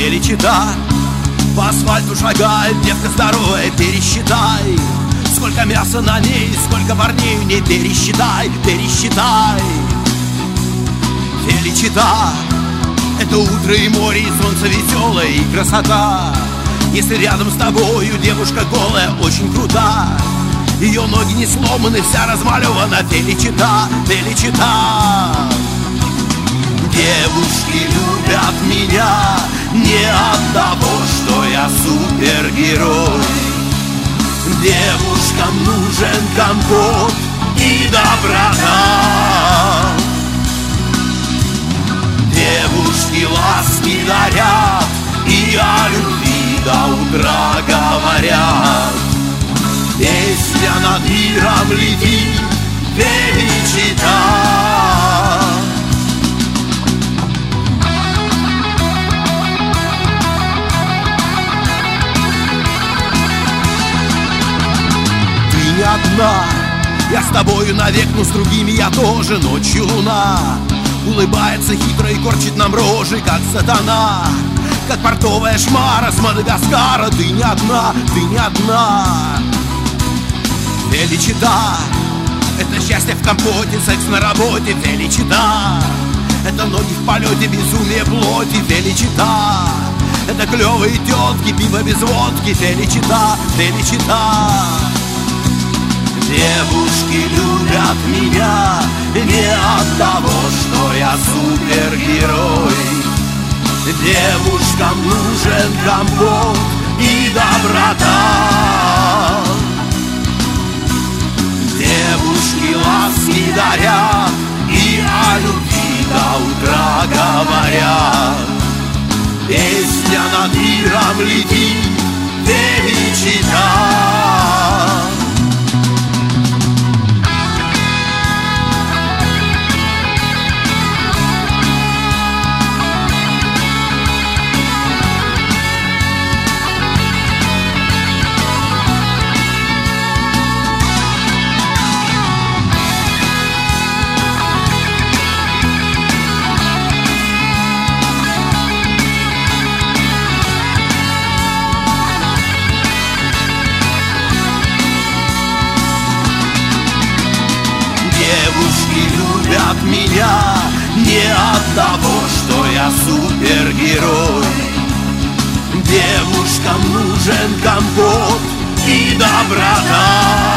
Феличита. По асфальту шагает девка здоровая, пересчитай, сколько мяса на ней, сколько парней в ней, пересчитай, пересчитай. Феличита — это утро и море, и солнце веселое, и красота. Если рядом с тобою девушка голая, очень крута. Ее ноги не сломаны, вся размалевана. Феличита, Феличита. Девушки любят меня не от того, что я супергерой. Девушкам нужен компот и доброта. Девушки ласки дарят и о любви до утра говорят. Песня над миром летит, Феличита. Не одна, я с тобою навек, но с другими я тоже. Ночью луна улыбается хитро и корчит нам рожи, как сатана, как портовая шмара с Мадагаскара. Ты не одна, ты не одна. Феличита — это счастье в компоте, секс на работе. Феличита — это ноги в полете, безумие плоти. Феличита — это клевые тетки, пиво без водки. Феличита, Феличита. Девушки любят меня не от того, что я супергерой. Девушкам нужен компот и доброта. Девушки ласки дарят и о любви до утра говорят. Песня над миром летит, Феличита. Девушки любят меня не от того, что я супергерой. Девушкам нужен компот и доброта.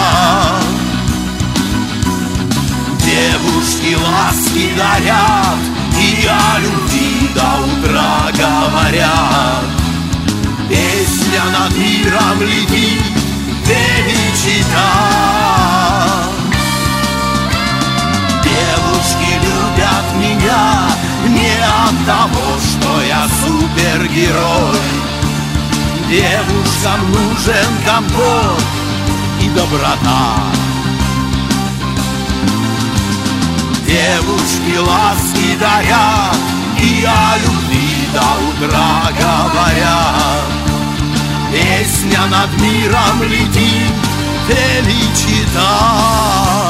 Девушки ласки дарят и о любви до утра говорят. Песня над миром летит, Феличита. Девушки любят меня не от того, что я супергерой. Девушкам нужен компот и доброта. Девушки ласки дарят и о любви до утра говорят. Песня над миром летит, Феличита.